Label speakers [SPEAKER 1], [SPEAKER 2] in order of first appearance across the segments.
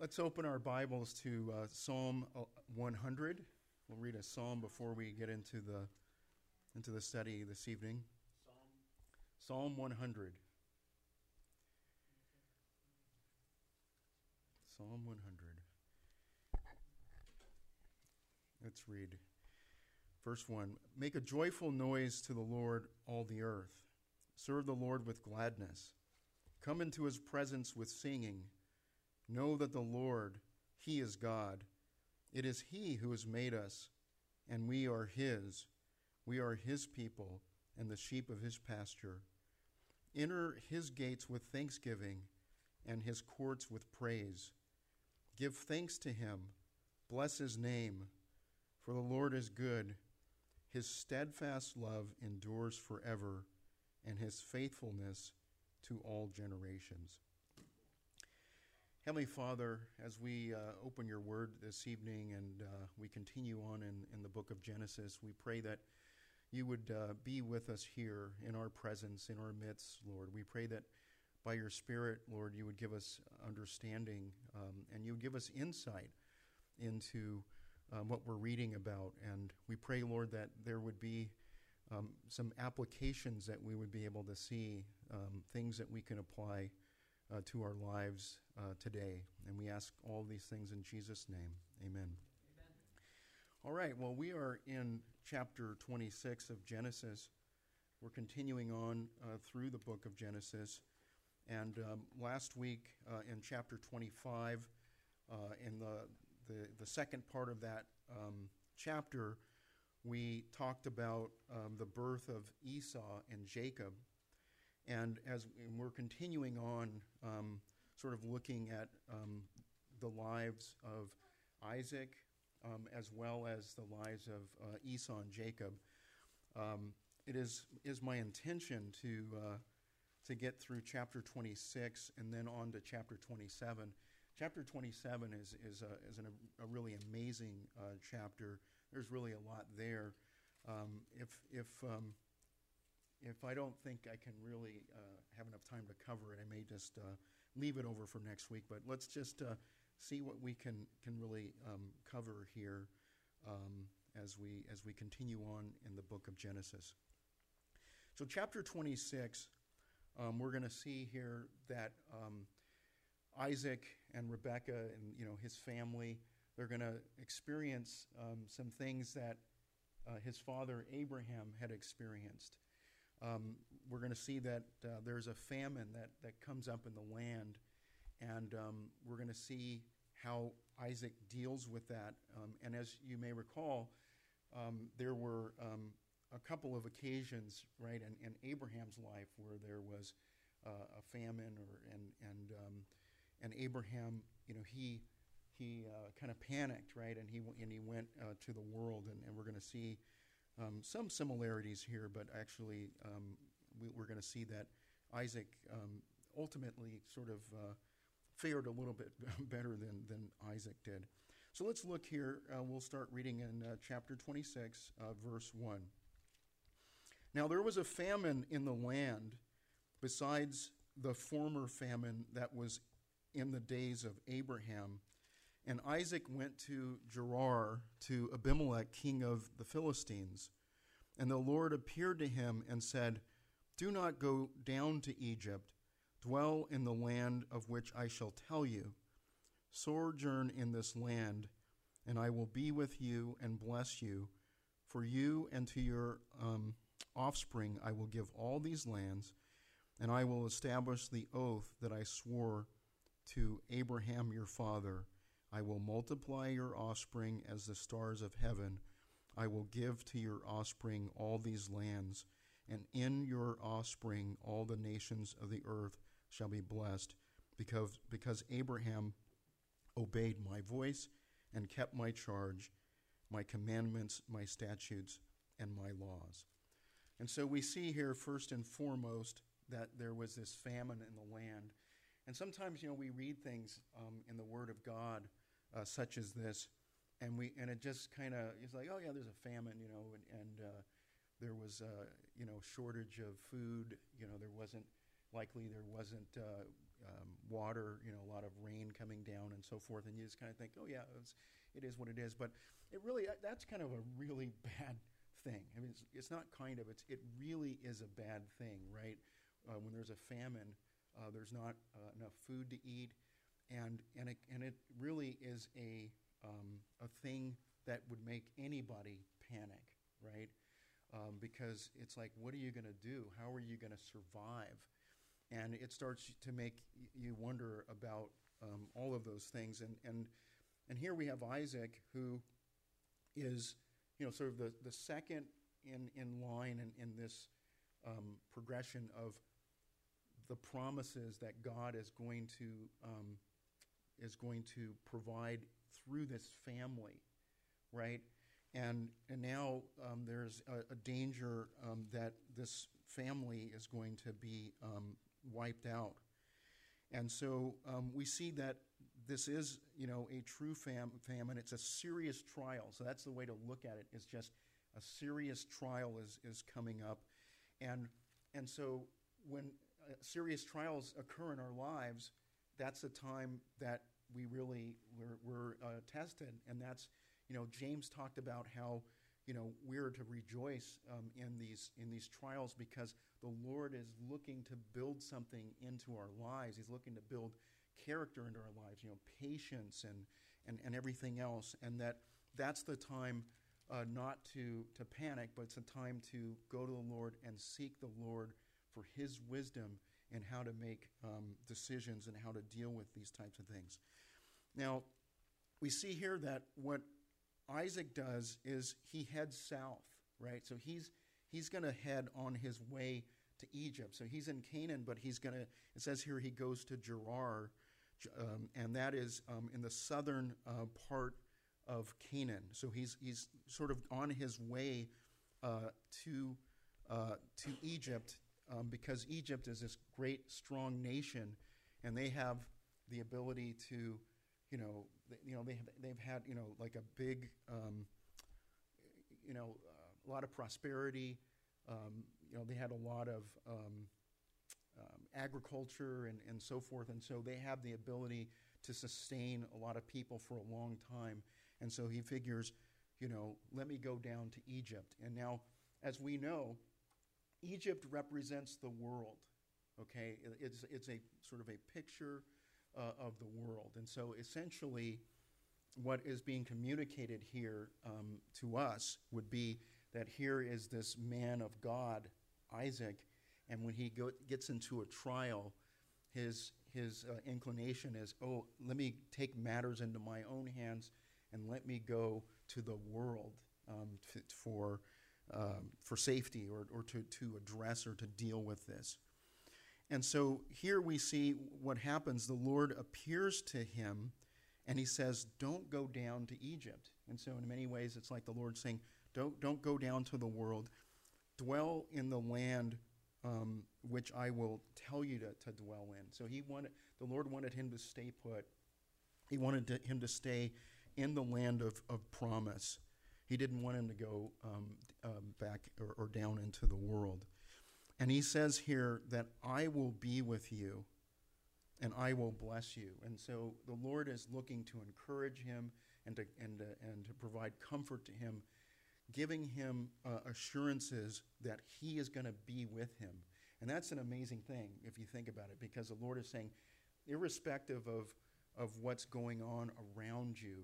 [SPEAKER 1] Let's open our Bibles to Psalm 100. We'll read a psalm before we get into the study this evening. Psalm 100. Psalm 100. Let's read. Verse 1. Make a joyful noise to the Lord, all the earth. Serve the Lord with gladness. Come into his presence with singing. Know that the Lord, he is God. It is he who has made us, and we are his. We are his people and the sheep of his pasture. Enter his gates with thanksgiving and his courts with praise. Give thanks to him. Bless his name. For the Lord is good. His steadfast love endures forever, and his faithfulness to all generations. Heavenly Father, as we open your word this evening and we continue on in the book of Genesis, we pray that you would be with us here in our presence, in our midst, Lord. We pray that by your Spirit, Lord, you would give us understanding and you would give us insight into what we're reading about. And we pray, Lord, that there would be some applications that we would be able to see, things that we can apply to our lives today. And we ask all these things in Jesus' name. Amen. All right, well, we are in chapter 26 of Genesis. We're continuing on through the book of Genesis. And last week in chapter 25, in the second part of that chapter, we talked about the birth of Esau and Jacob. And as we're continuing on, sort of looking at the lives of Isaac, as well as the lives of Esau and Jacob, it is my intention to get through chapter 26 and then on to chapter 27. Chapter 27 is a really amazing chapter. There's really a lot there. If I don't think I can really have enough time to cover it, I may just leave it over for next week. But let's just see what we can really cover here as we continue on in the book of Genesis. So chapter 26, we're going to see here that Isaac and Rebekah and his family, they're going to experience some things that his father Abraham had experienced. We're going to see that there's a famine that comes up in the land, and we're going to see how Isaac deals with that. And as you may recall, there were a couple of occasions, right, in Abraham's life where there was a famine, and Abraham, he kind of panicked, right, and he went to the world, and we're going to see some similarities here, but actually we're going to see that Isaac ultimately sort of fared a little bit better than Isaac did. So let's look here. We'll start reading in chapter 26, verse 1. Now there was a famine in the land besides the former famine that was in the days of Abraham. And Isaac went to Gerar, to Abimelech, king of the Philistines. And the Lord appeared to him and said, Do not go down to Egypt. Dwell in the land of which I shall tell you. Sojourn in this land, and I will be with you and bless you. For you and to your offspring I will give all these lands, and I will establish the oath that I swore to Abraham your father. I will multiply your offspring as the stars of heaven. I will give to your offspring all these lands, and in your offspring all the nations of the earth shall be blessed, because Abraham obeyed my voice and kept my charge, my commandments, my statutes, and my laws. And so we see here first and foremost that there was this famine in the land. And sometimes, we read things in the Word of God such as this, and it just kind of is like, oh yeah, there's a famine, and there was shortage of food. There wasn't water, a lot of rain coming down and so forth, and you just kind of think, oh yeah, it is what it is. But that's kind of a really bad thing. I mean, it's not kind of, it really is a bad thing, right? When there's a famine, there's not enough food to eat, and it really is a thing that would make anybody panic, right? Because it's like, what are you going to do? How are you going to survive? And it starts to make you wonder about all of those things. And here we have Isaac, who is, sort of the second in line in this progression of the promises that God is going to provide through this family, right? And now there's a danger that this family is going to be wiped out. And so we see that this is, a true famine. It's a serious trial. So that's the way to look at it, is just a serious trial is coming up. And so when serious trials occur in our lives, that's a time that we're tested. And that's, James talked about how, we're to rejoice in these trials, because the Lord is looking to build something into our lives. He's looking to build character into our lives, patience and everything else. And that's the time not to panic, but it's a time to go to the Lord and seek the Lord for his wisdom in how to make decisions and how to deal with these types of things. Now, we see here that what Isaac does is he heads south, right? So he's going to head on his way to Egypt. So he's in Canaan, but it says here he goes to Gerar, and that is in the southern part of Canaan. So he's sort of on his way to Egypt, because Egypt is this great, strong nation, and they have the ability to, they've had, like a big, a lot of prosperity. They had a lot of agriculture and so forth, and so they have the ability to sustain a lot of people for a long time. And so he figures, let me go down to Egypt. And now, as we know, Egypt represents the world, okay? It's a sort of a picture of the world. And so essentially what is being communicated here to us would be that here is this man of God, Isaac, and when he gets into a trial, his inclination is, oh, let me take matters into my own hands and let me go to the world for safety or to address or to deal with this. And so here we see what happens. The Lord appears to him and he says, don't go down to Egypt. And so in many ways it's like the Lord saying, don't go down to the world. Dwell in the land which I will tell you to dwell in. So the Lord wanted him to stay put. He wanted him to stay in the land of promise. He didn't want him to go back or down into the world. And he says here that I will be with you and I will bless you. And so the Lord is looking to encourage him and to provide comfort to him, giving him assurances that he is going to be with him. And that's an amazing thing if you think about it, because the Lord is saying, irrespective of what's going on around you,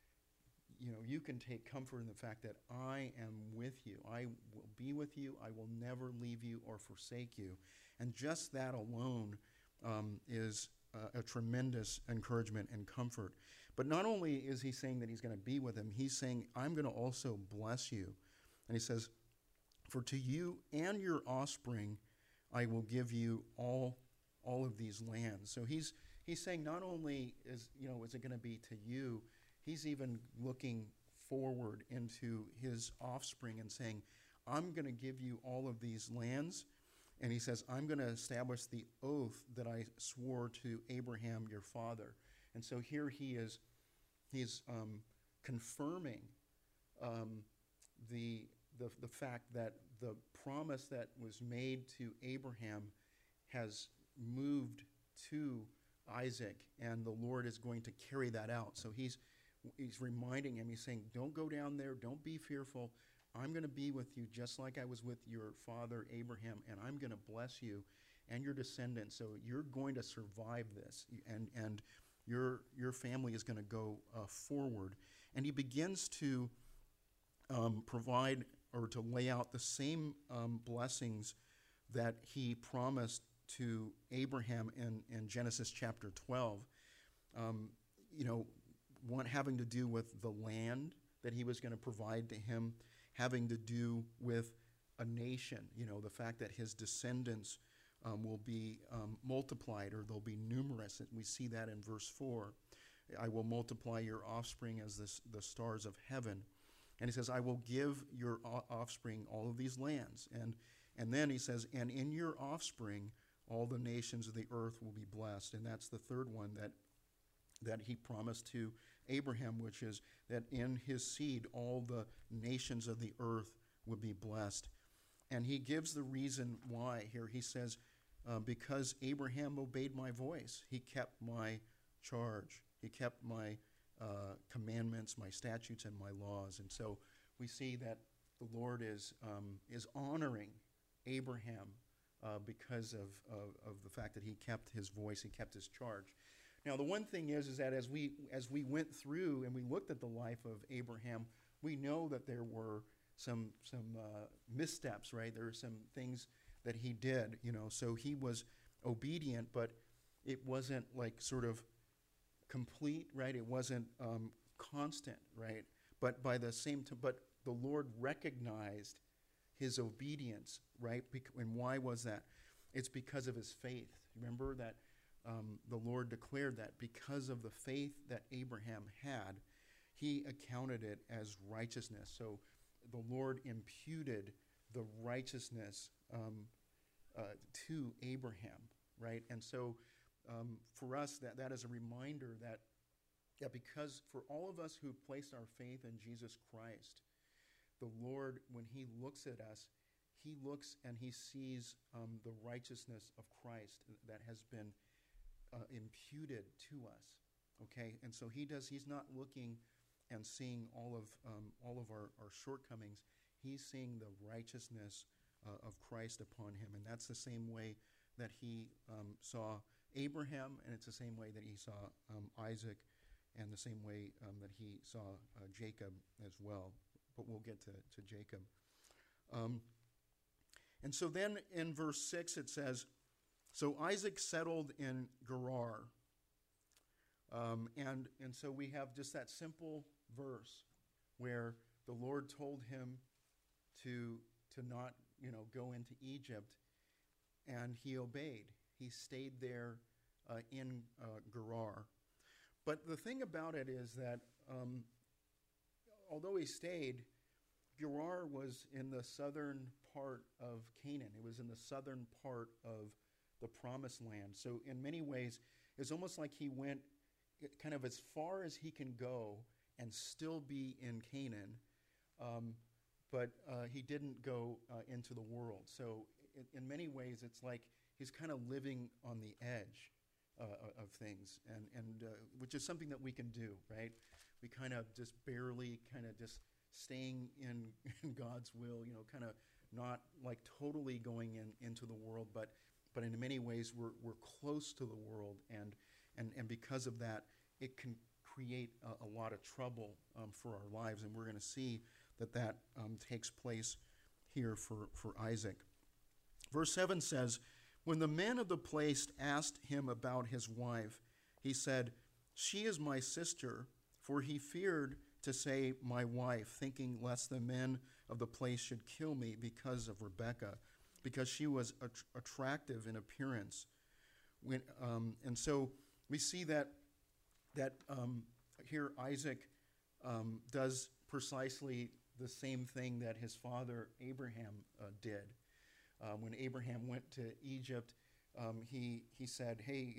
[SPEAKER 1] you can take comfort in the fact that I am with you. I will be with you. I will never leave you or forsake you. And just that alone is a tremendous encouragement and comfort. But not only is he saying that he's going to be with him, he's saying, I'm going to also bless you. And he says, for to you and your offspring, I will give you all of these lands. So he's saying not only is it going to be to you, he's even looking forward into his offspring and saying, I'm going to give you all of these lands. And he says, I'm going to establish the oath that I swore to Abraham, your father. And so here he's confirming the fact that the promise that was made to Abraham has moved to Isaac, and the Lord is going to carry that out. So he's reminding him, he's saying, don't go down there, don't be fearful. I'm going to be with you just like I was with your father Abraham, and I'm going to bless you and your descendants. So you're going to survive this, and your family is going to go forward. And he begins to provide or to lay out the same blessings that he promised to Abraham in Genesis chapter 12. One having to do with the land that he was going to provide to him, having to do with a nation, the fact that his descendants will be multiplied, or they'll be numerous. And we see that in verse 4. I will multiply your offspring as the stars of heaven. And he says, I will give your offspring all of these lands. And then he says, and in your offspring, all the nations of the earth will be blessed. And that's the third one that he promised to Abraham, which is that in his seed, all the nations of the earth would be blessed. And he gives the reason why here. He says, because Abraham obeyed my voice, he kept my charge. He kept my commandments, my statutes, and my laws. And so we see that the Lord is honoring Abraham because of the fact that he kept his voice, he kept his charge. Now, the one thing is that as we went through and we looked at the life of Abraham, we know that there were some missteps, right? There were some things that he did, so he was obedient, but it wasn't like sort of complete, right? It wasn't constant, right? But by the same time, but the Lord recognized his obedience, right? And why was that? It's because of his faith. Remember that the Lord declared that because of the faith that Abraham had, he accounted it as righteousness. So the Lord imputed the righteousness to Abraham, right? And so for us, that is a reminder that because for all of us who placed our faith in Jesus Christ, the Lord, when he looks at us, he looks and he sees the righteousness of Christ that has been imputed to us, okay? And so he's not looking and seeing all of our shortcomings. He's seeing the righteousness of Christ upon him, and that's the same way that he saw Abraham, and it's the same way that he saw Isaac, and the same way that he saw Jacob as well. But we'll get to Jacob. And so then in verse 6 it says, so Isaac settled in Gerar. And so we have just that simple verse where the Lord told him to not go into Egypt, and he obeyed. He stayed there in Gerar. But the thing about it is that although he stayed, Gerar was in the southern part of Canaan. It was in the southern part of the Promised Land. So in many ways, it's almost like he went kind of as far as he can go and still be in Canaan, but he didn't go into the world. So in many ways, it's like he's kind of living on the edge of things, and which is something that we can do, right? We kind of just barely kind of just staying in God's will, kind of not like totally going into the world, but in many ways we're close to the world, and because of that, it can create a lot of trouble for our lives, and we're going to see that takes place here for Isaac. Verse 7 says, when the men of the place asked him about his wife, he said, she is my sister, for he feared to say my wife, thinking lest the men of the place should kill me because of Rebekah, because she was attractive in appearance. And so we see that here Isaac does precisely the same thing that his father Abraham did. When Abraham went to Egypt, he said, "Hey,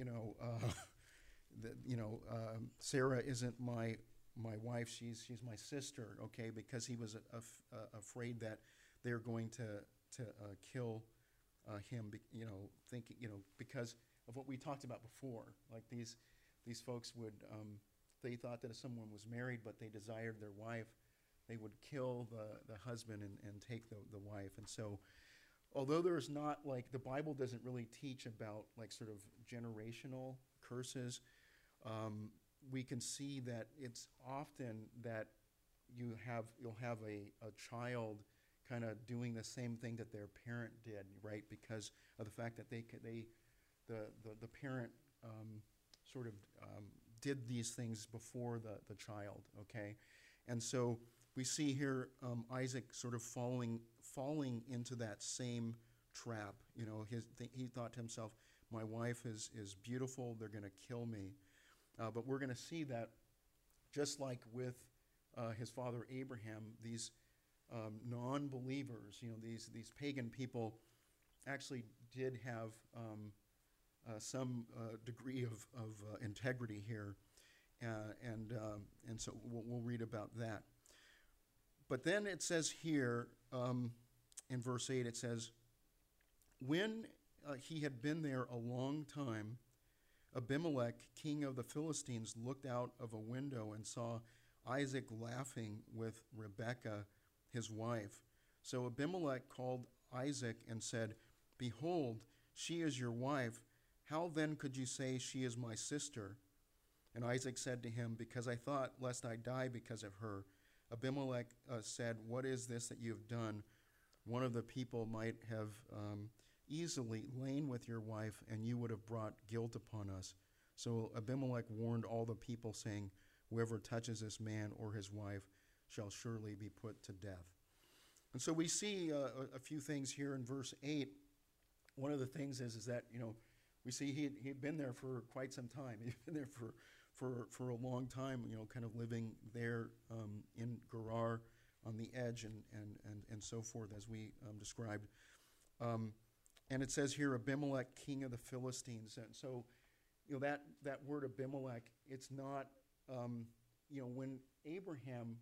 [SPEAKER 1] Sarah isn't my wife; she's my sister." Okay, because he was afraid that they're going to kill him. Thinking because of what we talked about before. Like these folks would, they thought that if someone was married but they desired their wife, they would kill the husband and take the wife. And so, although there's not, like, the Bible doesn't really teach about like sort of generational curses, we can see that it's often that you'll have a child kind of doing the same thing that their parent did, right? Because of the fact that the parent sort of did these things before the child, okay? And so we see here Isaac sort of falling into that same trap. You know, he thought to himself, my wife is beautiful, they're going to kill me. But we're going to see that just like with his father Abraham, these non-believers, you know, these pagan people actually did have some degree of integrity here, and so we'll read about that. But then it says here in verse 8, it says, when he had been there a long time, Abimelech, king of the Philistines, looked out of a window and saw Isaac laughing with Rebekah, his wife. So Abimelech called Isaac and said, behold, she is your wife. How then could you say she is my sister? And Isaac said to him, because I thought lest I die because of her. Abimelech said, what is this that you have done? One of the people might have easily lain with your wife, and you would have brought guilt upon us. So Abimelech warned all the people, saying, whoever touches this man or his wife shall surely be put to death. And so we see a few things here in verse 8. One of the things is that, you know, we see he'd been there for quite some time. He'd been there for a long time, you know, kind of living there in Gerar on the edge and so forth, as we described. And it says here, Abimelech, king of the Philistines. And so, you know, that word Abimelech, it's not, you know, when Abraham,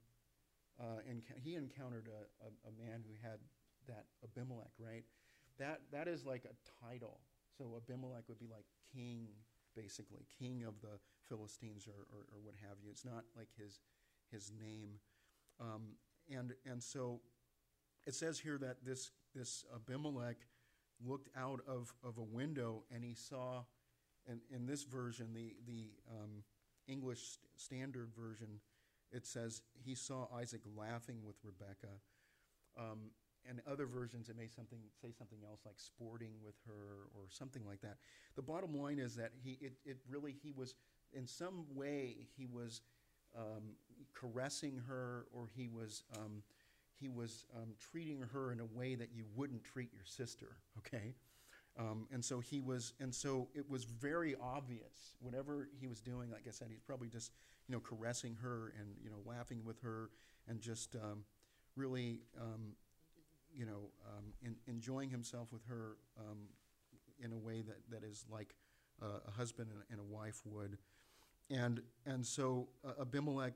[SPEAKER 1] he encountered a man who had that Abimelech, right? That is like a title. So Abimelech would be like king, basically, king of the Philistines or what have you. It's not like his name. And so it says here that this Abimelech looked out of a window, and he saw, in this version, the English Standard Version, it says he saw Isaac laughing with Rebekah. And other versions, it may say something else like sporting with her or something like that. The bottom line is that he was, in some way, he was caressing her, or he was treating her in a way that you wouldn't treat your sister, okay? And so it was very obvious. Whatever he was doing, like I said, he's probably just, you know, caressing her and, you know, laughing with her and just really, you know, enjoying himself with her in a way that is like a husband and a wife would. And so Abimelech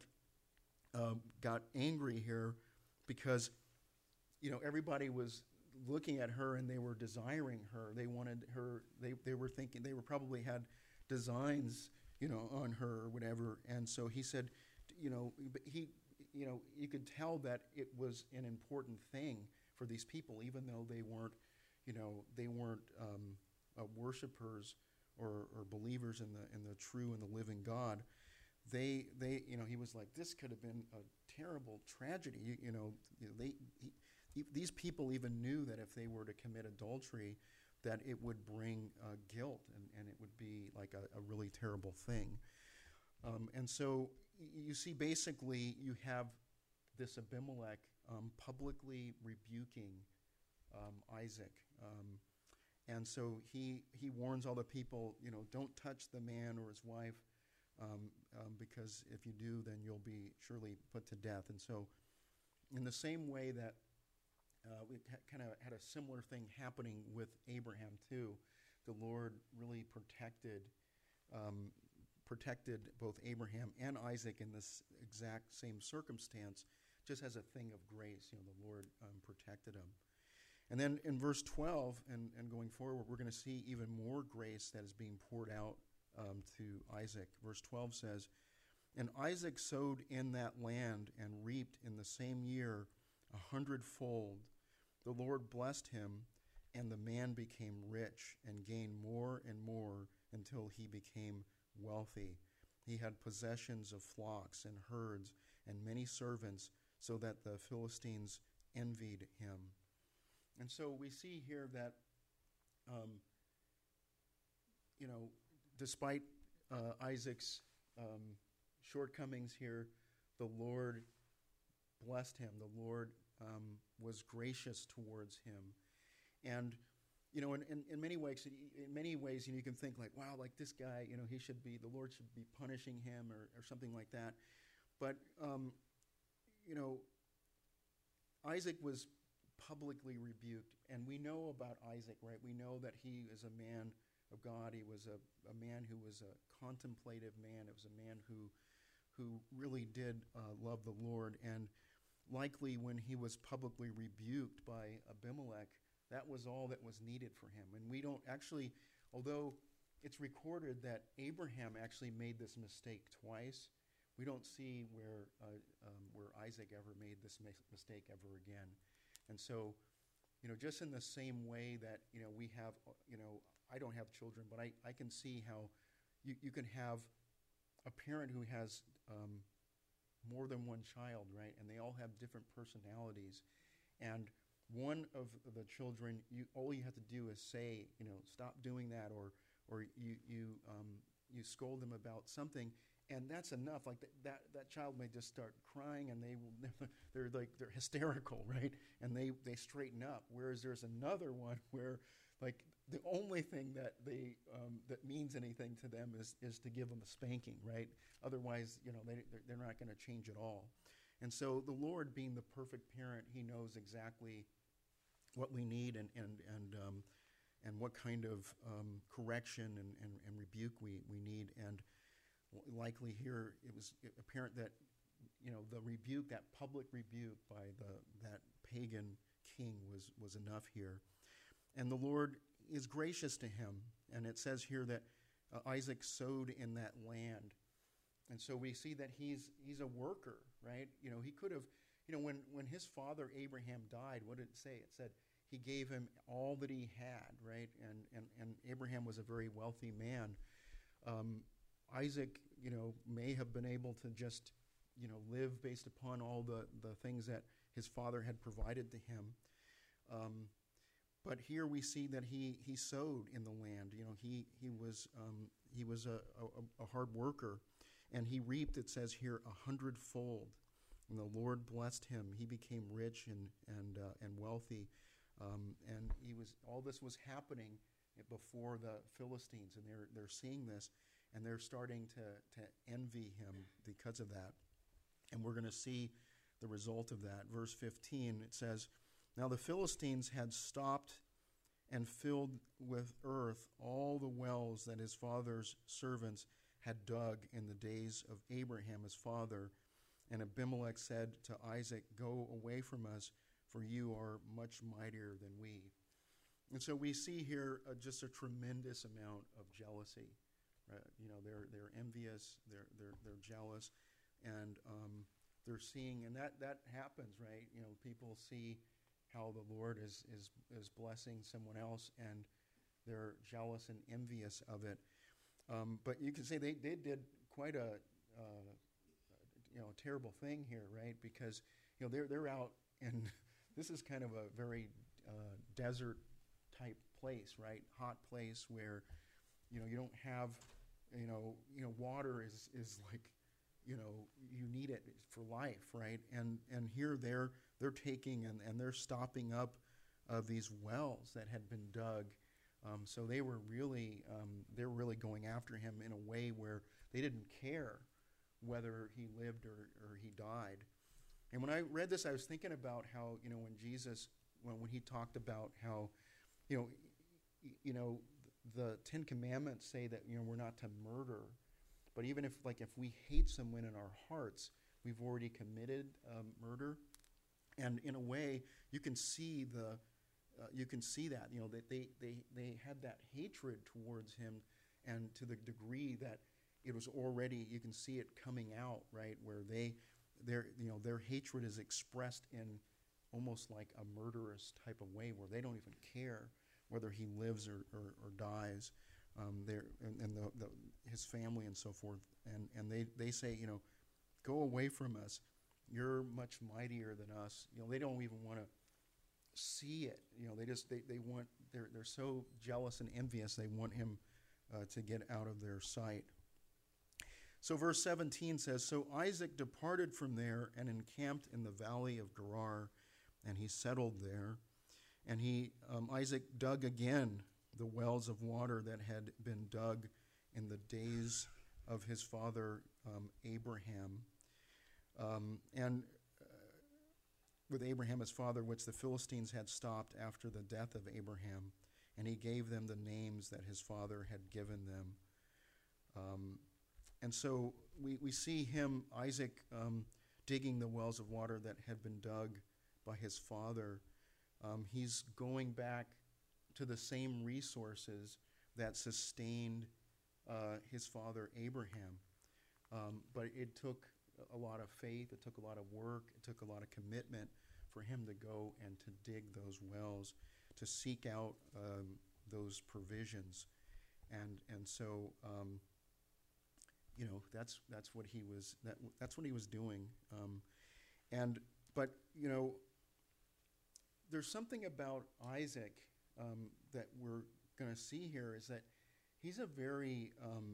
[SPEAKER 1] got angry here because, you know, everybody was looking at her and they were desiring her. They wanted her. They were thinking, they were probably had designs, you know, on her or whatever. And so he said, you know, you could tell that it was an important thing for these people, even though they weren't, you know, worshipers or believers in the true and the living God. They you know, he was like, this could have been a terrible tragedy. These people even knew that if they were to commit adultery, that it would bring guilt, and it would be like a really terrible thing. And so you see, basically, you have this Abimelech publicly rebuking Isaac. And so he warns all the people, you know, don't touch the man or his wife, because if you do, then you'll be surely put to death. And so in the same way that we kind of had a similar thing happening with Abraham too, the Lord really protected both Abraham and Isaac in this exact same circumstance, just as a thing of grace. You know, the Lord protected them. And then in verse 12 and going forward, we're going to see even more grace that is being poured out to Isaac. Verse 12 says, "And Isaac sowed in that land and reaped in the same year 100-fold. The Lord blessed him, and the man became rich and gained more and more until he became wealthy. He had possessions of flocks and herds and many servants, so that the Philistines envied him." And so we see here that, despite Isaac's shortcomings here, the Lord blessed him. The Lord was gracious towards him. And, in many ways, you can think like, wow, like this guy, the Lord should be punishing him or something like that. But, Isaac was publicly rebuked, and we know about Isaac, right? We know that he is a man of God. He was a man who was a contemplative man. It was a man who really did love the Lord, and likely when he was publicly rebuked by Abimelech, that was all that was needed for him. And we don't actually, although it's recorded that Abraham actually made this mistake twice, we don't see where Isaac ever made this mistake ever again. And so, just in the same way that, we have, I don't have children, but I can see how you can have a parent who has more than one child, right? And they all have different personalities. And one of the children, all you have to do is say, stop doing that, or you scold them about something, and that's enough. Like that child may just start crying, and they're hysterical, right? And they straighten up. Whereas there's another one where, like, the only thing that that means anything to them is to give them a spanking, right? Otherwise, they're not going to change at all. And so the Lord, being the perfect parent, He knows exactly what we need and what kind of correction and rebuke we need. And likely here it was apparent that the rebuke, that public rebuke by that pagan king was enough here. And the Lord is gracious to him. And it says here that Isaac sowed in that land. And so we see that he's a worker, right? He could have, when his father Abraham died, what did it say? It said he gave him all that he had, right? And Abraham was a very wealthy man. Isaac, may have been able to just, live based upon all the things that his father had provided to him. But here we see that he sowed in the land. He was a hard worker, and he reaped, it says here, 100-fold. And the Lord blessed him. He became rich and wealthy, and all this was happening before the Philistines, and they're seeing this, and they're starting to envy him because of that. And we're going to see the result of that. Verse 15, it says, "Now the Philistines had stopped and filled with earth all the wells that his father's servants had dug in the days of Abraham his father. And Abimelech said to Isaac, 'Go away from us, for you are much mightier than we.'" And so we see here just a tremendous amount of jealousy. Right? They're envious, they're jealous, and they're seeing, and that happens, right? People see how the Lord is blessing someone else, and they're jealous and envious of it. But you can say they did quite a terrible thing here, right? Because they're out, and this is kind of a very desert type place, right? Hot place where you don't have water is like you need it for life, right? And here they're taking and they're stopping up these wells that had been dug. So they were really going after him in a way where they didn't care whether he lived or he died. And when I read this, I was thinking about how when Jesus when he talked about how the Ten Commandments say that we're not to murder, but even if we hate someone in our hearts, we've already committed murder. And in a way, you can see you can see that, that they had that hatred towards him, and to the degree that it was already, you can see it coming out, right, where their hatred is expressed in almost like a murderous type of way, where they don't even care whether he lives or dies, his family and so forth, and they say, go away from us. You're much mightier than us. They don't even want to see it. They want, they're so jealous and envious. They want him to get out of their sight. So verse 17 says, so Isaac departed from there and encamped in the valley of Gerar, and he settled there. And Isaac dug again the wells of water that had been dug in the days of his father Abraham. And with Abraham his father, which the Philistines had stopped after the death of Abraham, and he gave them the names that his father had given them. And so we see him, Isaac, digging the wells of water that had been dug by his father. He's going back to the same resources that sustained his father Abraham. But it took a lot of faith, it took a lot of work, it took a lot of commitment for him to go and to dig those wells, to seek out those provisions. And so that's what he was that's what he was doing. But there's something about Isaac that we're going to see here, is that he's a very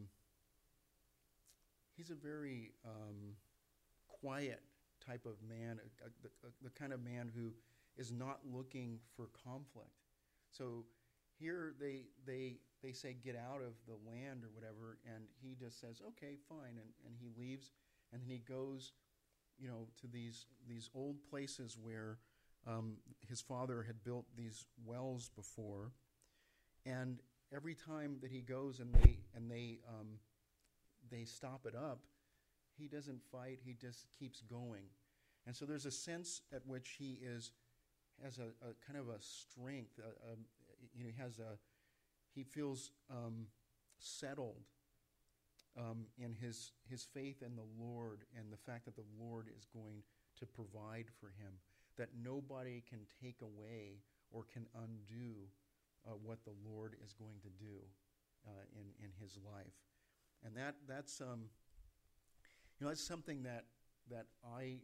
[SPEAKER 1] quiet type of man, the kind of man who is not looking for conflict. So here they say get out of the land or whatever, and he just says, okay, fine, and he leaves, and then he goes, to these old places where his father had built these wells before, and every time that he goes and they stop it up, he doesn't fight. He just keeps going, and so there's a sense at which he has a kind of a strength. He feels settled in his faith in the Lord, and the fact that the Lord is going to provide for him, that nobody can take away or can undo what the Lord is going to do in his life. And that's something that I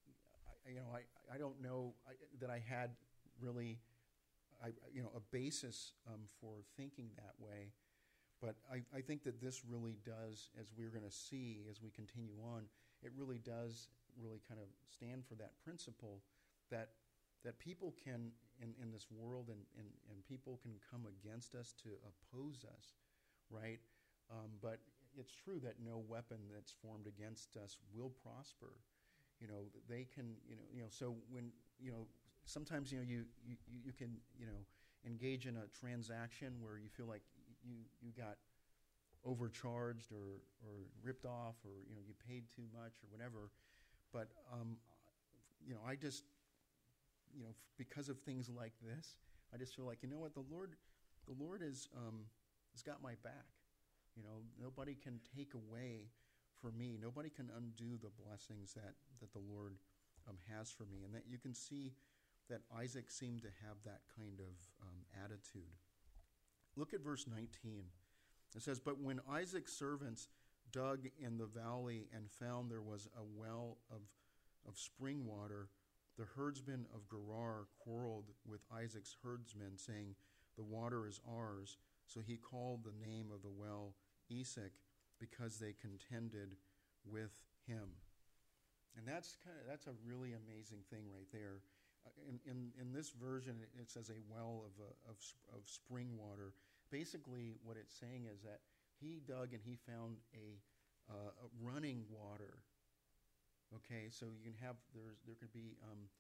[SPEAKER 1] don't know that I had really a basis for thinking that way. But I think that this really does, as we're going to see as we continue on, it really does really kind of stand for that principle that people can, in this world, and people can come against us to oppose us, right? But it's true that no weapon that's formed against us will prosper. They can, so when, sometimes, you can, engage in a transaction where you feel like you got overcharged or ripped off, or, you paid too much or whatever. But, I just, because of things like this, I just feel like, what, the Lord has got my back. Nobody can take away for me. Nobody can undo the blessings that the Lord has for me. And that you can see that Isaac seemed to have that kind of attitude. Look at verse 19. It says, but when Isaac's servants dug in the valley and found there was a well of spring water, the herdsmen of Gerar quarreled with Isaac's herdsmen, saying, the water is ours. So he called the name of the well Esek, because they contended with him. And that's a really amazing thing right there. In this version, it says a well of spring water. Basically, what it's saying is that he dug and he found a running water. Okay, so you can have there could be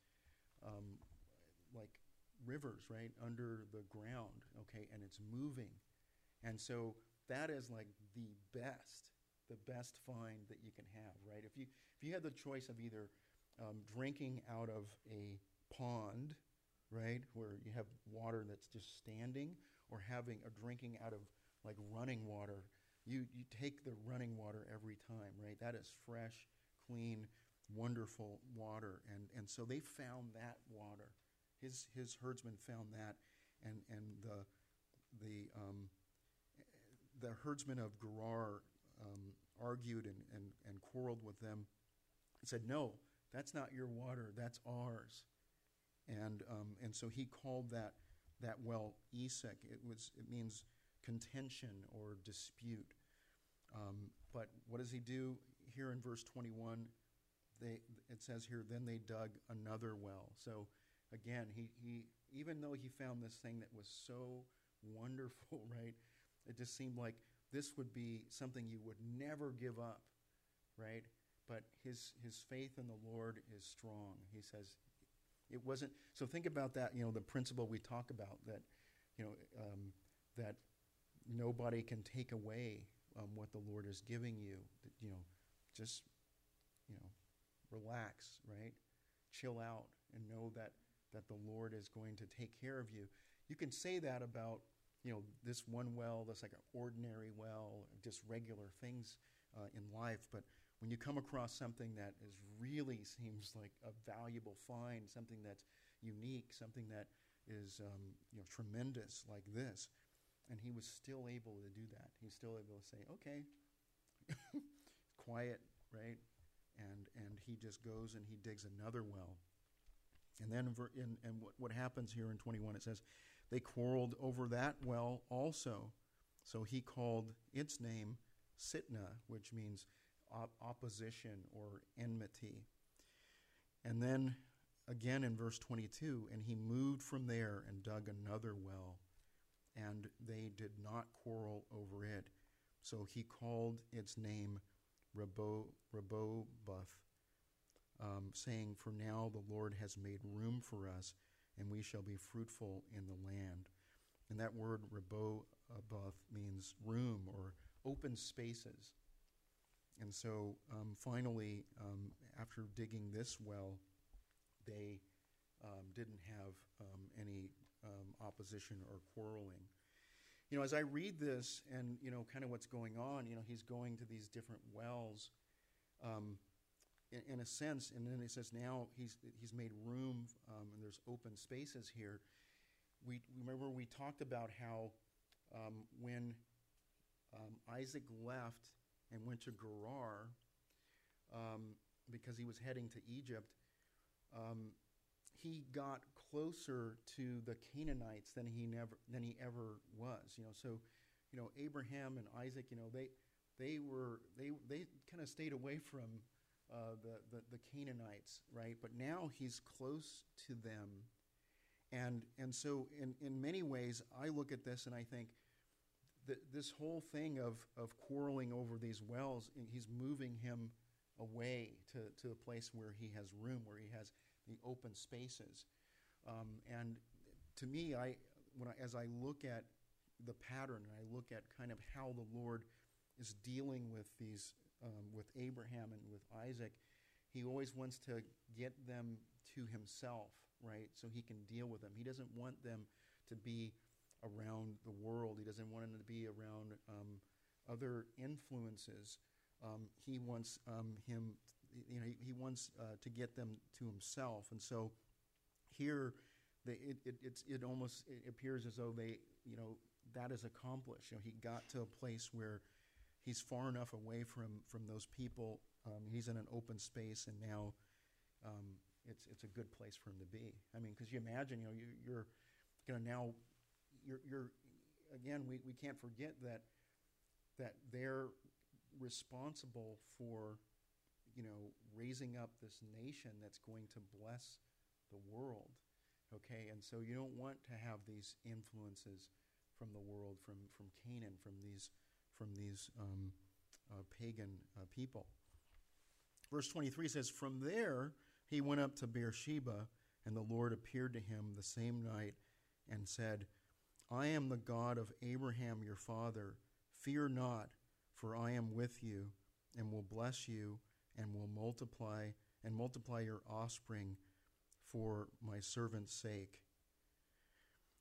[SPEAKER 1] like rivers right under the ground. Okay, and it's moving, and so that is like the best find that you can have, right? If you had the choice of either drinking out of a pond, right? Where you have water that's just standing, or having or drinking out of like running water. You take the running water every time, right? That is fresh, clean, wonderful water. And so they found that water. His herdsmen found that, and the herdsmen of Gerar argued and quarreled with them and said, "No, that's not your water. That's ours." And so he called that well Esek. It means contention or dispute. But what does he do here in verse 21? It says here, then they dug another well. So again, he even though he found this thing that was so wonderful, right? It just seemed like this would be something you would never give up, right? But his faith in the Lord is strong. He says it wasn't. So think about that. The principle we talk about, that that nobody can take away what the Lord is giving you. Just relax, right? Chill out and know that the Lord is going to take care of you. You can say that about this one well that's like an ordinary well, just regular things in life. But when you come across something that really seems like a valuable find, something that's unique, something that is tremendous like this, and he was still able to do that. He's still able to say, okay, quiet, right? And he just goes and he digs another well. And then what happens here in 21, it says, they quarreled over that well also. So he called its name Sitnah, which means opposition or enmity. And then again in verse 22, and he moved from there and dug another well, and they did not quarrel over it. So he called its name Rehoboth, saying, for now the Lord has made room for us, and we shall be fruitful in the land. And that word Rehoboth means room or open spaces. And so finally, after digging this well, they didn't have any opposition or quarreling. As I read this and, kind of what's going on, he's going to these different wells in a sense, and then it says now he's made room and there's open spaces here. We remember we talked about how when Isaac left and went to Gerar because he was heading to Egypt, he got closer to the Canaanites than he ever was. So Abraham and Isaac, they kind of stayed away from the Canaanites, right? But now he's close to them, and so in many ways I look at this and I think that this whole thing of quarreling over these wells, he's moving him away to a place where he has room, where he has the open spaces. And to me, as I look at the pattern, and I look at kind of how the Lord is dealing with these, with Abraham and with Isaac, he always wants to get them to himself, right? So he can deal with them. He doesn't want them to be around the world. He doesn't want them to be around other influences. He wants he wants to get them to himself. And so here, it almost appears as though that is accomplished. He got to a place where he's far enough away from those people. He's in an open space, and now it's a good place for him to be. I mean, because you imagine, you're going to now, you're again, we can't forget that they're responsible for raising up this nation that's going to bless the world. Okay, and so you don't want to have these influences from the world, from Canaan, from these pagan people. Verse 23 says, from there he went up to Beersheba, and the Lord appeared to him the same night and said, I am the God of Abraham your father. Fear not, for I am with you, and will bless you, and will multiply your offspring for my servant's sake.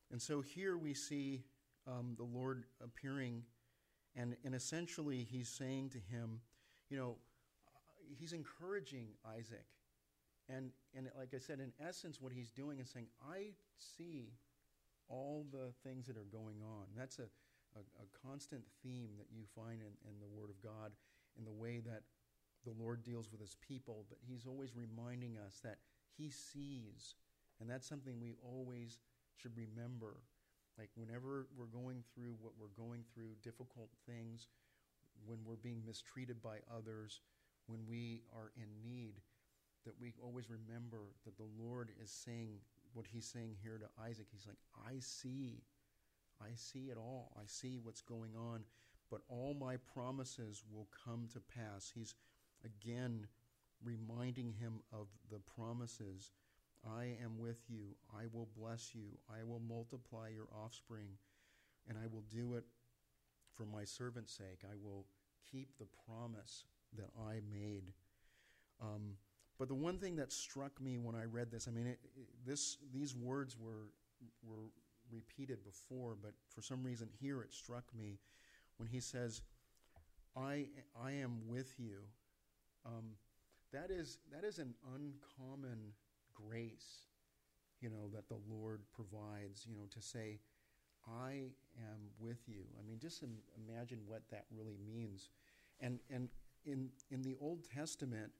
[SPEAKER 1] And so here we see the Lord appearing, and essentially he's saying to him, you know, he's encouraging Isaac. And like I said, in essence, what he's doing is saying, I see all the things that are going on. That's a constant theme that you find in the Word of God, in the way that the Lord deals with his people. But he's always reminding us that he sees. And that's something we always should remember. Like whenever we're going through what we're going through, difficult things, when we're being mistreated by others, when we are in need, that we always remember that the Lord is saying what he's saying here to Isaac. He's like, I see it all. I see what's going on, but all my promises will come to pass. He's again reminding him of the promises. I am with you. I will bless you. I will multiply your offspring, and I will do it for my servant's sake. I will keep the promise that I made. But the one thing that struck me when I read this, I mean, these words were repeated before, but for some reason here it struck me when he says, I am with you. That is an uncommon grace, that the Lord provides, to say, I am with you. I mean, just imagine what that really means. And in the Old Testament,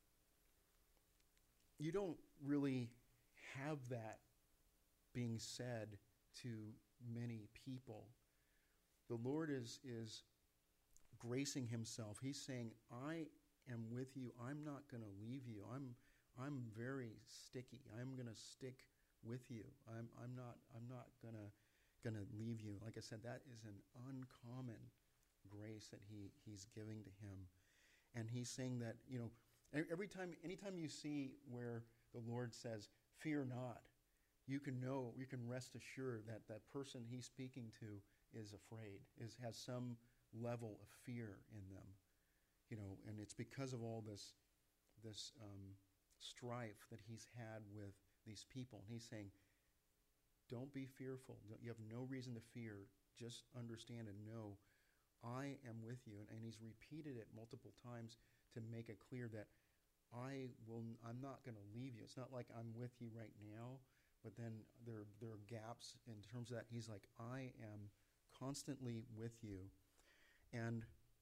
[SPEAKER 1] you don't really have that being said to many people. The Lord is gracing himself. He's saying, I am with you. I'm not going to leave you. I'm very sticky. I'm going to stick with you. I'm not going to leave you. Like I said, that is an uncommon grace that he's giving to him. And he's saying that, anytime you see where the Lord says, fear not, you can rest assured that that person he's speaking to is afraid, has some level of fear in them, and it's because of all this strife that he's had with these people. And he's saying, don't be fearful. You have no reason to fear. Just understand and know I am with you. And he's repeated it multiple times to make it clear that I'm not going to leave you. It's not like I'm with you right now, but then there are gaps in terms of that. He's like, I am constantly with you. And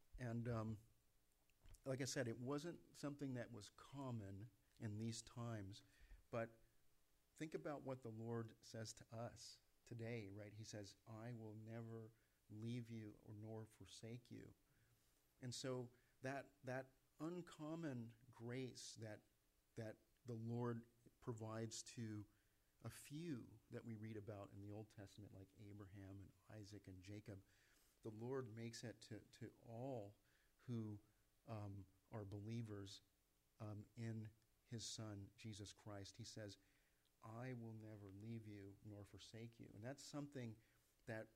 [SPEAKER 1] like I said, it wasn't something that was common in these times, but think about what the Lord says to us today, right? He says, I will never leave you nor forsake you. And so that uncommon grace that the Lord provides to a few that we read about in the Old Testament, like Abraham and Isaac and Jacob, the Lord makes it to all who are believers in his Son, Jesus Christ. He says, I will never leave you nor forsake you. And that's something that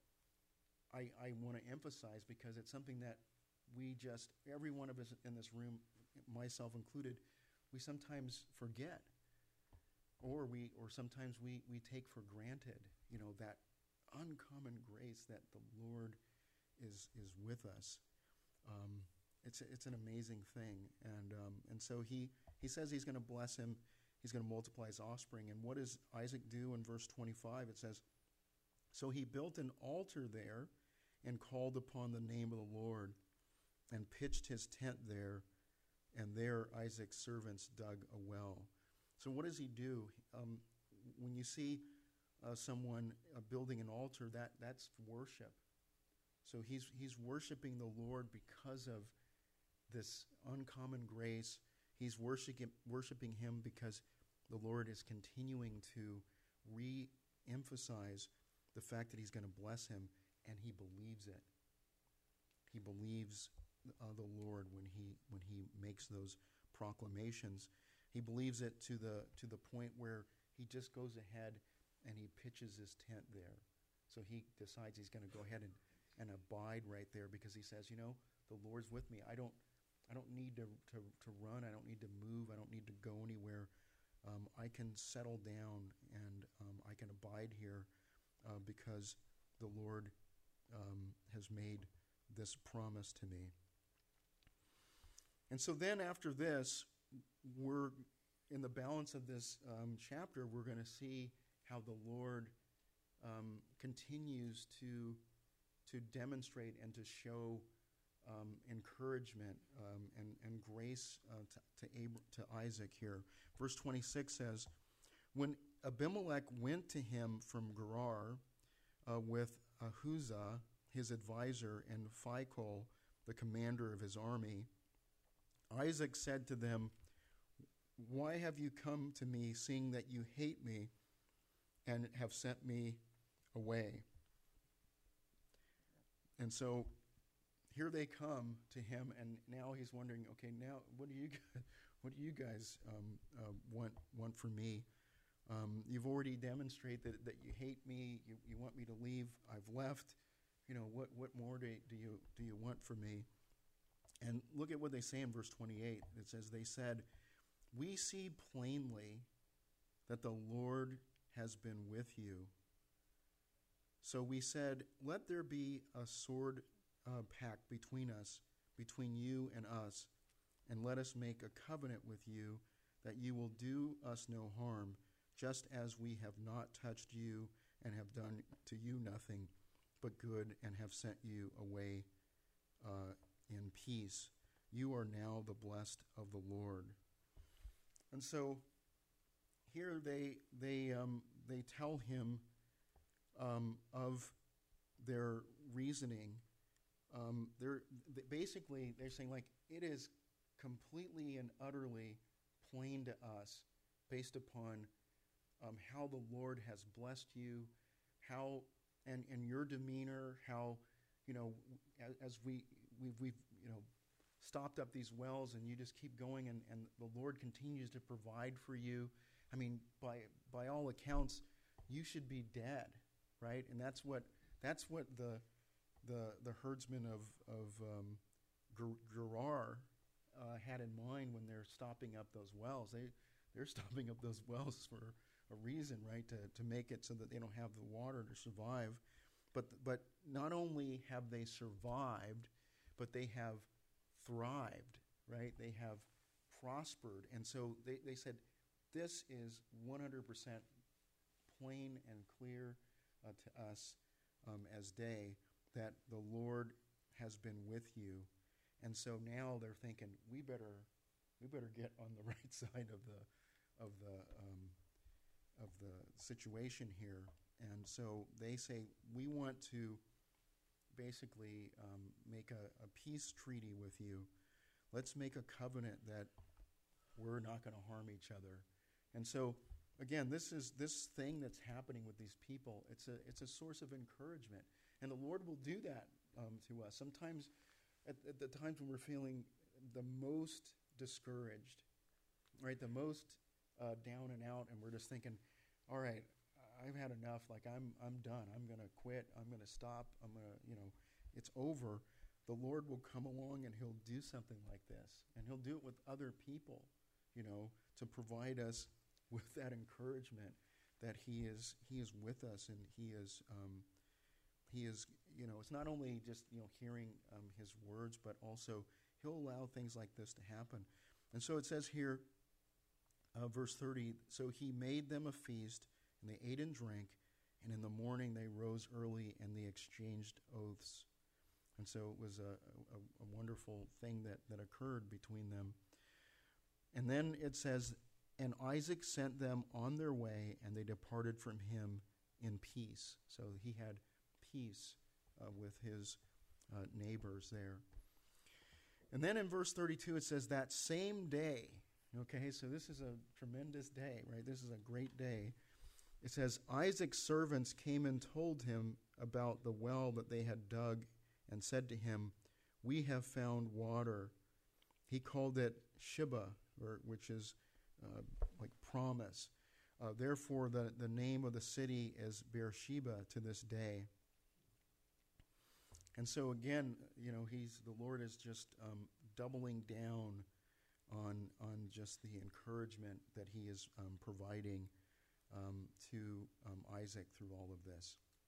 [SPEAKER 1] I want to emphasize, because it's something that every one of us in this room, myself included, we sometimes forget, or sometimes we take for granted, that uncommon grace that the Lord is with us. It's an amazing thing, and so he says he's going to bless him. He's going to multiply his offspring. And what does Isaac do in verse 25? It says, so he built an altar there and called upon the name of the Lord and pitched his tent there, and there Isaac's servants dug a well. So what does he do? When you see someone building an altar, that's worship. So he's worshiping the Lord because of this uncommon grace. He's worshiping him because the Lord is continuing to re-emphasize the fact that he's going to bless him, and he believes it. He believes the Lord when he makes those proclamations. He believes it to the point where he just goes ahead and he pitches his tent there. So he decides he's going to go ahead and abide right there, because he says, the Lord's with me. I don't need to run. I don't need to move. I don't need to go anywhere. I can settle down, and I can abide here because the Lord has made this promise to me. And so then after this, we're in the balance of this chapter, we're going to see how the Lord continues to demonstrate and to show encouragement and grace to Isaac here. Verse 26 says, when Abimelech went to him from Gerar with Ahuzah, his advisor, and Phicol, the commander of his army, Isaac said to them, why have you come to me, seeing that you hate me and have sent me away? And so here they come to him, and now he's wondering, okay, now what do you guys want from me? You've already demonstrated that you hate me. You want me to leave. I've left. What more do you want from me? And look at what they say in verse 28. It says, they said, we see plainly that the Lord has been with you. So we said, let there be a sword pact between us, between you and us, and let us make a covenant with you that you will do us no harm, just as we have not touched you and have done to you nothing but good and have sent you away in peace. You are now the blessed of the Lord. And so here they tell him of their reasoning. They're saying, like, it is completely and utterly plain to us, based upon how the Lord has blessed you, how and your demeanor, how as we've stopped up these wells, and you just keep going, and the Lord continues to provide for you. I mean, by all accounts, you should be dead, right? And that's what the herdsmen of Gerar had in mind when they're stopping up those wells. They're stopping up those wells for a reason, right? To make it so that they don't have the water to survive. But not only have they survived, but they have thrived, right? They have prospered. And so they said, this is 100% plain and clear to us as day, that the Lord has been with you. And so now they're thinking, we better get on the right side of the situation here. And so they say, we want to basically make a peace treaty with you. Let's make a covenant that we're not going to harm each other. And so, again, this thing that's happening with these people, it's a source of encouragement. And the Lord will do that to us. Sometimes, at the times when we're feeling the most discouraged, right, the most down and out, and we're just thinking, all right, I've had enough. Like, I'm done. I'm going to quit. I'm going to stop. I'm going to, it's over. The Lord will come along and he'll do something like this. And he'll do it with other people, to provide us with that encouragement that he is with us, and he is it's not only just hearing his words, but also he'll allow things like this to happen. And so it says here, verse 30, so he made them a feast, and they ate and drank, and in the morning they rose early and they exchanged oaths. And so it was a wonderful thing that occurred between them. And then it says, and Isaac sent them on their way, and they departed from him in peace. So he had peace with his neighbors there. And then in verse 32 it says, that same day, okay, so this is a tremendous day, right? This is a great day. It says, Isaac's servants came and told him about the well that they had dug, and said to him, we have found water. He called it Sheba, which is like promise. Therefore, the name of the city is Beersheba to this day. And so again, the Lord is just doubling down on just the encouragement that he is providing to Isaac through all of this.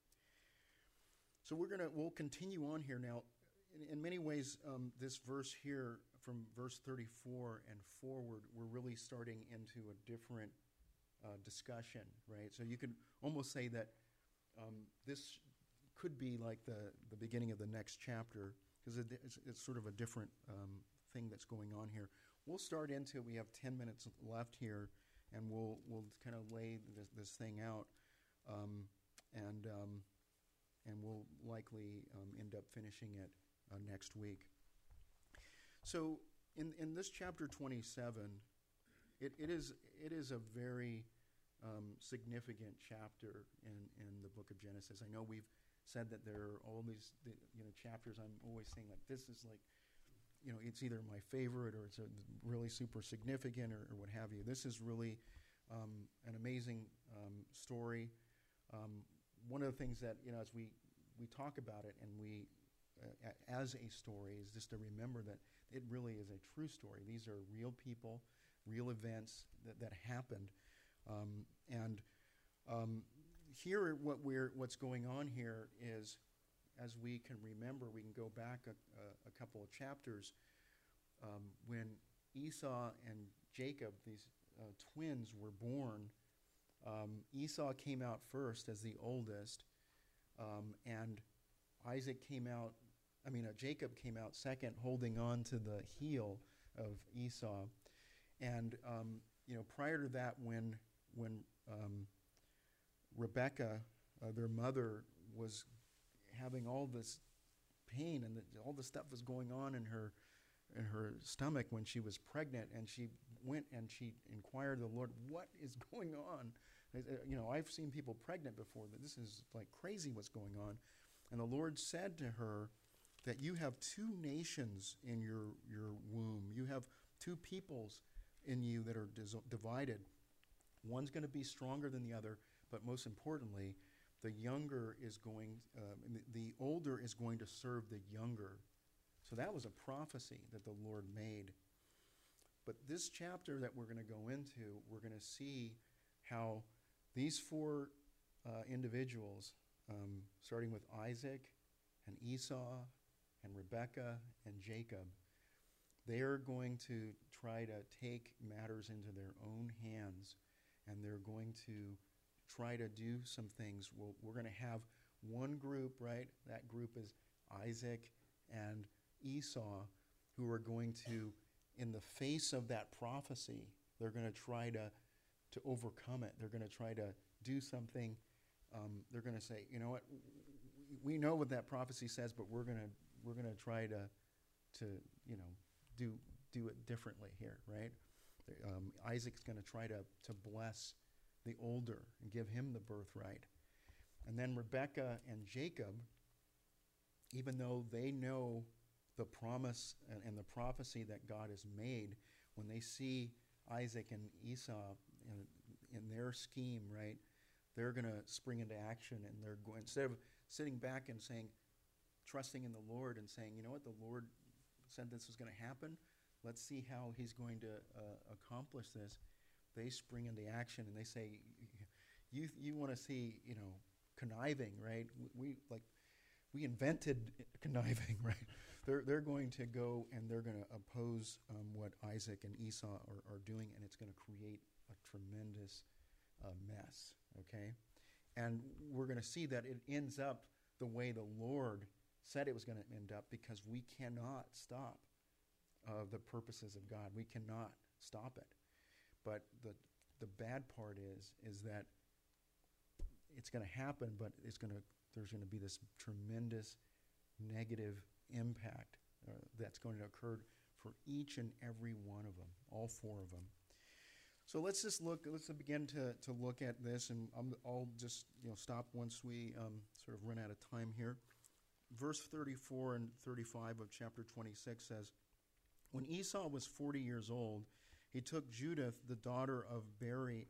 [SPEAKER 1] So we'll continue on here now. In many ways, this verse here, from verse 34 and forward, we're really starting into a different discussion, right? So you could almost say that this could be like the beginning of the next chapter, because it's sort of a different thing that's going on here. We'll start into, we have 10 minutes left here, and we'll kind of lay this thing out, and we'll likely end up finishing it next week. So in this chapter 27, it is a very significant chapter in the book of Genesis. I know we've said that there are all these chapters. I'm always saying, like, this is like, it's either my favorite or it's really super significant or what have you. This is really an amazing story. One of the things that, as we talk about it and we as a story, is just to remember that it really is a true story. These are real people, real events that happened. Here, what's going on here is, as we can remember, we can go back a couple of chapters when Esau and Jacob, these twins, were born. Esau came out first as the oldest, and Jacob came out second, holding on to the heel of Esau. And prior to that, when Rebekah, their mother, was having all this pain and all the stuff was going on in her stomach when she was pregnant, and she went and she inquired of the Lord, what is going on? I've seen people pregnant before, that this is like crazy what's going on. And the Lord said to her that you have two nations in your womb. You have two peoples in you that are divided. One's going to be stronger than the other, but most importantly, the older is going to serve the younger. So that was a prophecy that the Lord made. But this chapter that we're going to go into, we're going to see how these four individuals, starting with Isaac and Esau and Rebekah and Jacob, they are going to try to take matters into their own hands, and they're going to try to do some things. We're going to have one group, right? That group is Isaac and Esau, who are going to, in the face of that prophecy, they're going to try to overcome it. They're going to try to do something. They're going to say, you know what, we know what that prophecy says, but we're going to try to do it differently here, right? Isaac's going to try to bless the older and give him the birthright. And then Rebekah and Jacob, even though they know the promise and the prophecy that God has made, when they see Isaac and Esau in their scheme, right, they're going to spring into action, and they're going, instead of sitting back and saying, trusting in the Lord and saying, you know what, the Lord said this was going to happen, let's see how he's going to accomplish this. They spring into action and they say, you want to see, conniving, right? We invented conniving, right? They're going to go and they're going to oppose what Isaac and Esau are doing, and it's going to create a tremendous mess, okay? And we're going to see that it ends up the way the Lord said it was going to end up, because we cannot stop the purposes of God. We cannot stop it. But the bad part is that it's going to happen, but there's going to be this tremendous negative impact that's going to occur for each and every one of them, all four of them. So let's begin to look at this, and I'll just stop once we sort of run out of time here. Verse 34 and 35 of chapter 26 says, when Esau was 40 years old, he took Judith, the daughter of Berai,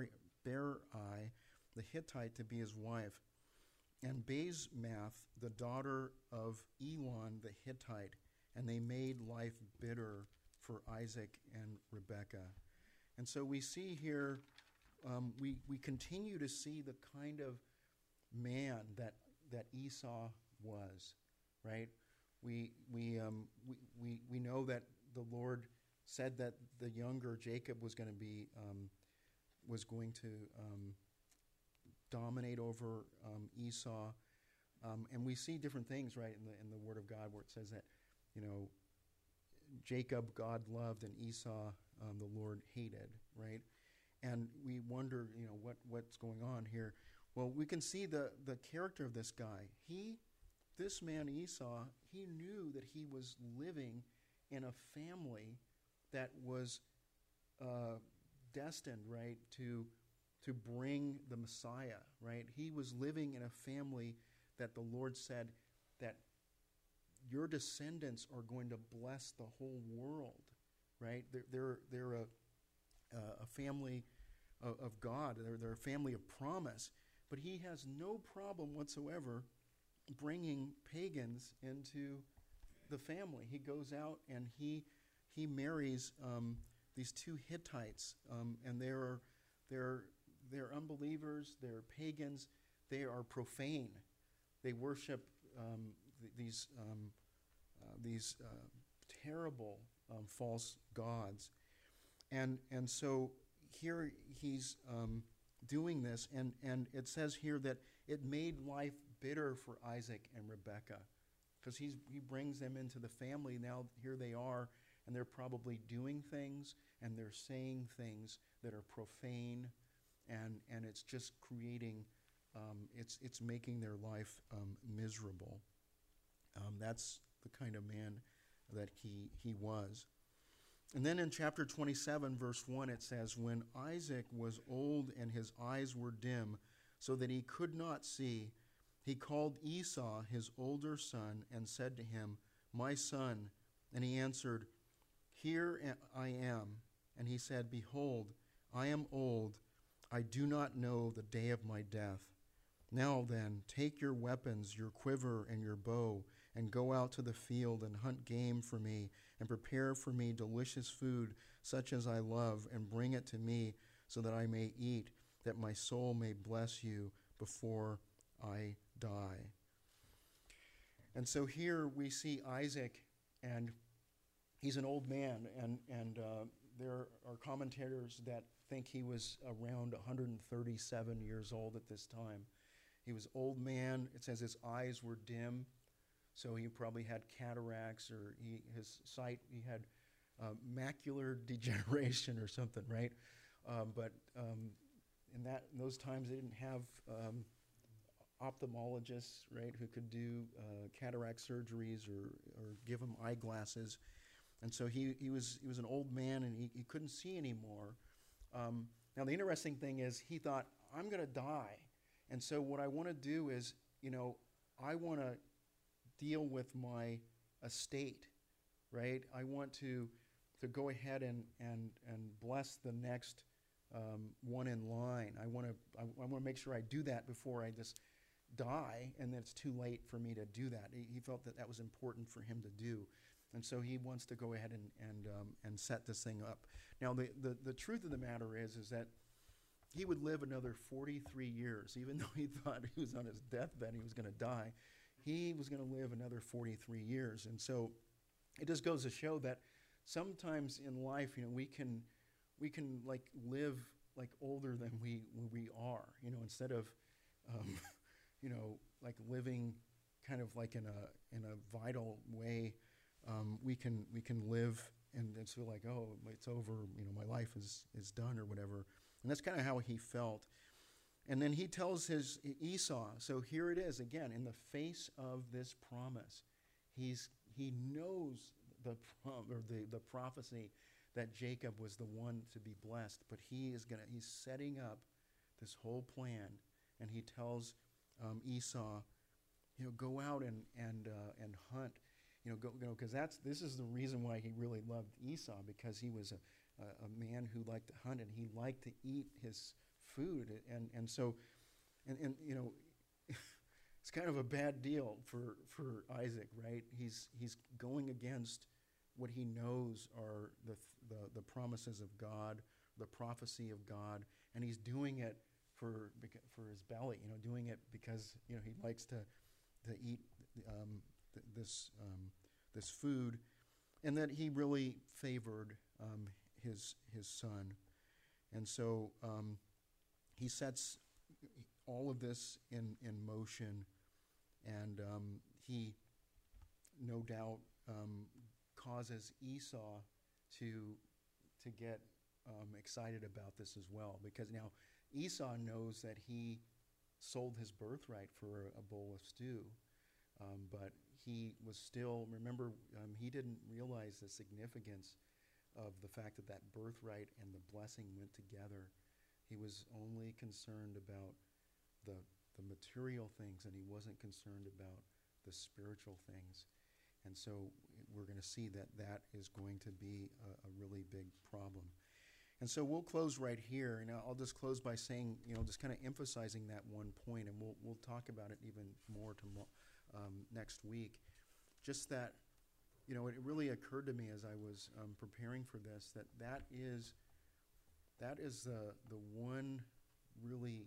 [SPEAKER 1] the Hittite, to be his wife, and Basemath, the daughter of Elon, the Hittite, and they made life bitter for Isaac and Rebekah. And so we see here, we continue to see the kind of man that Esau was, right? We know that the Lord said that the younger Jacob was going to be dominate over Esau, and we see different things, right, in the Word of God where it says that, you know, Jacob God loved and Esau the Lord hated, right? And we wonder, you know, what's going on here. Well, we can see the character of this guy. This man Esau, he knew that he was living in a family that was destined, right, to bring the Messiah, right? He was living in a family that the Lord said that your descendants are going to bless the whole world, right? They're a family of God. They're a family of promise. But he has no problem whatsoever bringing pagans into the family. He goes out and he marries these two Hittites, and they're unbelievers. They're pagans. They are profane. They worship these terrible false gods, and so here he's doing this, and it says here that it made life bitter for Isaac and Rebekah, because he brings them into the family. Now here they are, and they're probably doing things and they're saying things that are profane, and it's just creating, it's making their life miserable. That's the kind of man that he was. And then in chapter 27, verse 1, it says, when Isaac was old and his eyes were dim, so that he could not see, he called Esau, his older son, and said to him, my son. And he answered, here I am. And he said, behold, I am old. I do not know the day of my death. Now then, take your weapons, your quiver and your bow, and go out to the field and hunt game for me, and prepare for me delicious food such as I love, and bring it to me so that I may eat, that my soul may bless you before I die. And so here we see Isaac, and he's an old man, and there are commentators that think he was around 137 years old at this time. He was old man. It says his eyes were dim, so he probably had cataracts, or his sight, he had macular degeneration or something, right? But in those times, they didn't have ophthalmologists, right, who could do cataract surgeries or give him eyeglasses. And so he was an old man, and he couldn't see anymore. Now, the interesting thing is he thought, I'm going to die. And so what I want to do is, you know, I want to deal with my estate, right? I want to go ahead and bless the next one in line. I want to make sure I do that before I just die, and then it's too late for me to do that. He felt that was important for him to do. And so he wants to go ahead and set this thing up. Now, the truth of the matter is that he would live another 43 years. Even though he thought he was on his deathbed, he was going to die, he was going to live another 43 years. And so it just goes to show that sometimes in life, you know, we can like live like older than we are, you know, instead of you know, like living kind of like in a vital way. We can live and feel like, oh, it's over, you know, my life is done or whatever. And that's kind of how he felt. And then he tells his Esau, so here it is again, in the face of this promise. He knows the prophecy that Jacob was the one to be blessed, but he's setting up this whole plan, and he tells Esau, you know, go out and hunt. You know, because this is the reason why he really loved Esau, because he was a man who liked to hunt, and he liked to eat his food, and so you know, it's kind of a bad deal for Isaac, right? He's going against what he knows are the promises of God, the prophecy of God, and he's doing it for his belly, you know, doing it because, you know, he likes to eat this food, and that he really favored his son. And so he sets all of this in motion, and he no doubt causes Esau to get excited about this as well, because now Esau knows that he sold his birthright for a bowl of stew, but he was still, remember, he didn't realize the significance of the fact that that birthright and the blessing went together. He was only concerned about the material things, and he wasn't concerned about the spiritual things. And so we're going to see that that is going to be a really big problem. And so we'll close right here, and I'll just close by saying, just kind of emphasizing that one point, and we'll talk about it even more next week. Just that, it really occurred to me as I was preparing for this that is the one really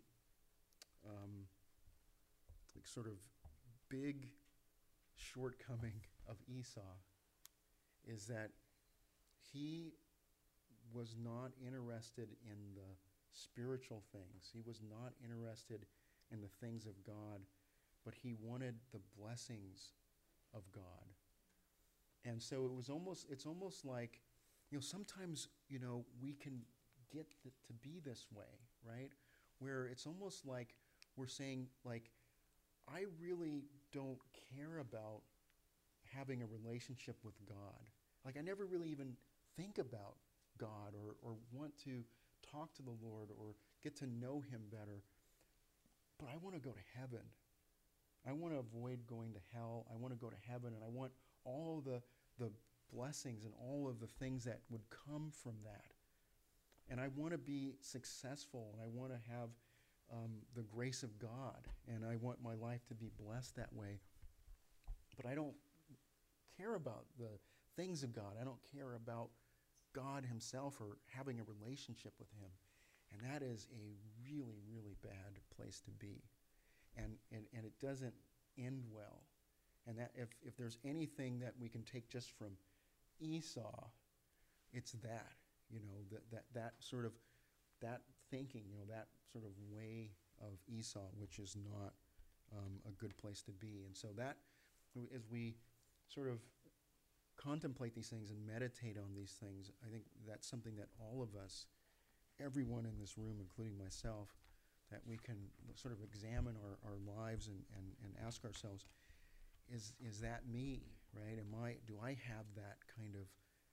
[SPEAKER 1] sort of big shortcoming of Esau, is that he was not interested in the spiritual things. He was not interested in the things of God, but he wanted the blessings of God. And so it's almost like, sometimes, we can get to be this way, right? Where it's almost like we're saying, like, I really don't care about having a relationship with God. Like, I never really even think about God or want to talk to the Lord or get to know him better. But I want to go to heaven. I want to avoid going to hell. I want to go to heaven, and I want all the blessings and all of the things that would come from that. And I want to be successful, and I want to have the grace of God, and I want my life to be blessed that way. But I don't care about the things of God. I don't care about God himself or having a relationship with him. And that is a really, really bad place to be. And it doesn't end well. And that if there's anything that we can take just from Esau, it's that, that sort of, that thinking, that sort of way of Esau, which is not a good place to be. And so that, as we sort of contemplate these things and meditate on these things, I think that's something that all of us, everyone in this room, including myself, that we can sort of examine our lives and ask ourselves, is that me, right? Do I have that kind of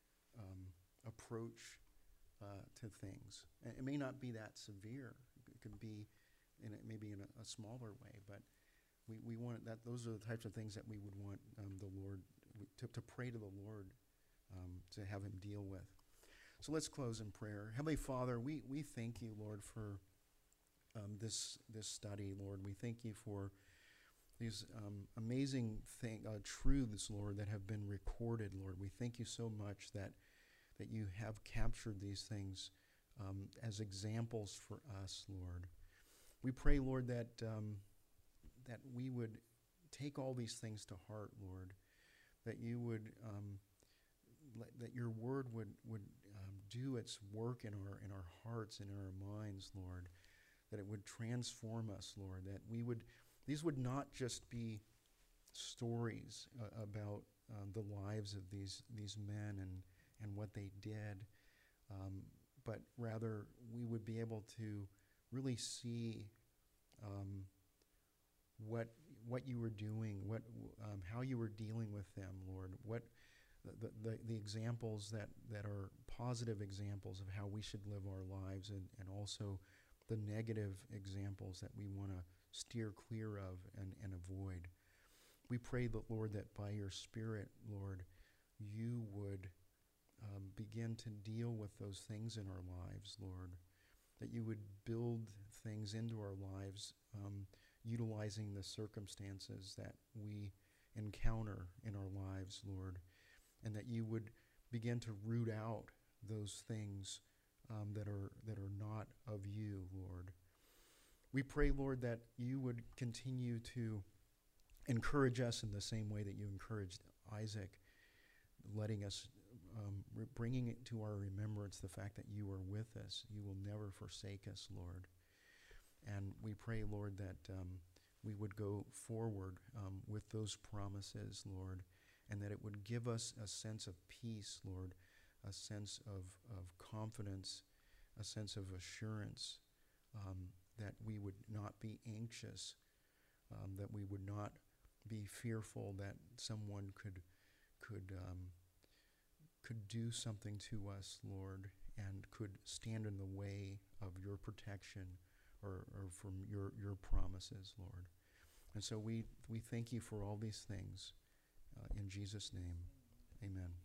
[SPEAKER 1] approach to things? And it may not be that severe. It could be maybe in a smaller way, but we want that. Those are the types of things that we would want the Lord to pray to the Lord to have him deal with. So let's close in prayer. Heavenly Father, we thank you, Lord, for this study, Lord. We thank you for these amazing truths, Lord, that have been recorded, Lord. We thank you so much that you have captured these things as examples for us, Lord. We pray, Lord, that we would take all these things to heart, Lord, that you would, that your word would do its work in our hearts and in our minds, Lord, that it would transform us, Lord, that these would not just be stories about the lives of these men and what they did, but rather we would be able to really see what you were doing, how you were dealing with them, Lord, what the examples that are positive examples of how we should live our lives, and also the negative examples that we want to steer clear of and avoid. We pray that, Lord, that by your Spirit, Lord, you would begin to deal with those things in our lives, Lord, that you would build things into our lives, utilizing the circumstances that we encounter in our lives, Lord, and that you would begin to root out those things that are not of you, Lord. We pray, Lord, that you would continue to encourage us in the same way that you encouraged Isaac, letting us, bringing it to our remembrance the fact that you are with us. You will never forsake us, Lord. And we pray, Lord, that we would go forward with those promises, Lord, and that it would give us a sense of peace, Lord, a sense of confidence, a sense of assurance, that we would not be anxious, that we would not be fearful that someone could do something to us, Lord, and could stand in the way of your protection or from your promises, Lord. And so we thank you for all these things. In Jesus' name, amen.